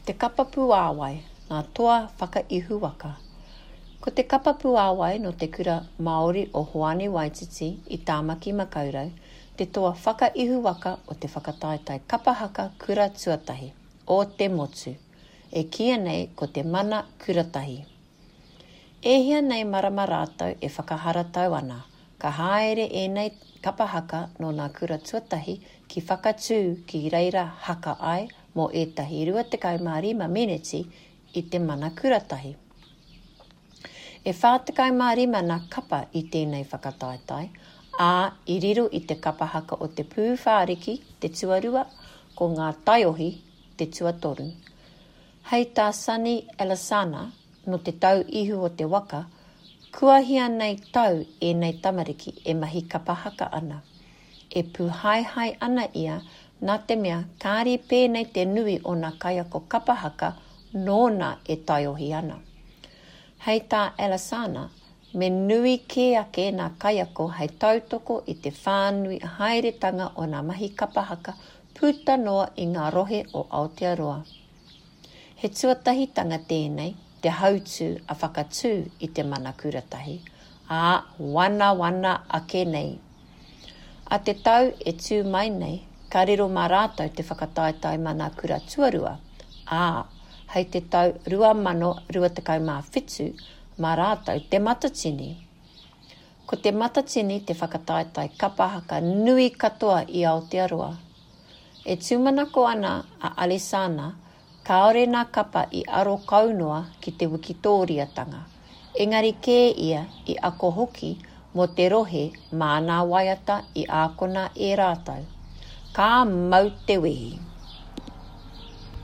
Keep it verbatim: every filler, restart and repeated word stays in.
Te kapa puāwai, ngā toa whakaihu waka. Ko te kapa puāwai no te kura Māori o Hoani Waititi i Tāmaki Makaurau, te toa whakaihu waka o te whakataetai kapahaka kura tuatahi, o te motu, e kia nei ko te mana kuratahi. E hia nei marama rātou e whakaharatau ana, ka haere e nei kapahaka no ngā kura tuatahi ki whakatū ki reira haka ai mō etahi rua tekau mā rima meneti i te mana kuratahi. E whātekau mā rima nā kapa i tēnei whakataetai, ā i riro i te kapahaka o te pū whāriki, te tuarua, ko ngā taiohi, te tuatoru. Hei tā Sunny Elisana, no te tau ihu o te waka, kua hia nei tau e nei tamariki e mahi kapahaka ana. E puhaihai ana ia, nā te mea kāri pēnei te nui o nā kaiako kapahaka nōna e taiohi ana. Hei tā Elisana, me nui ke ake nā kaiako hei tautoko i te whānui hairetanga o nā mahi kapahaka puta noa i ngā rohe o Aotearoa. He tuatahitanga tēnei, te hautū a whakatū i te mana kuratahi, ā wana wana ake nei. A te tau e tū mai nei, ka riro mā rātou te whakataetai mana kura tuarua, ā hei te tau rua mano rua tekau mā whitu, mā rātou te matatini. Ko te matatini te whakataetai kapahaka nui katoa i Aotearoa. E tūmanako ana a Alisana, kaore nā kapa i aro kaunoa ki te Wikitoria-tanga. Engari kē ia i ako hoki mo te rohe mā nā waiata i ākona e rātou. Ka mau te wehi.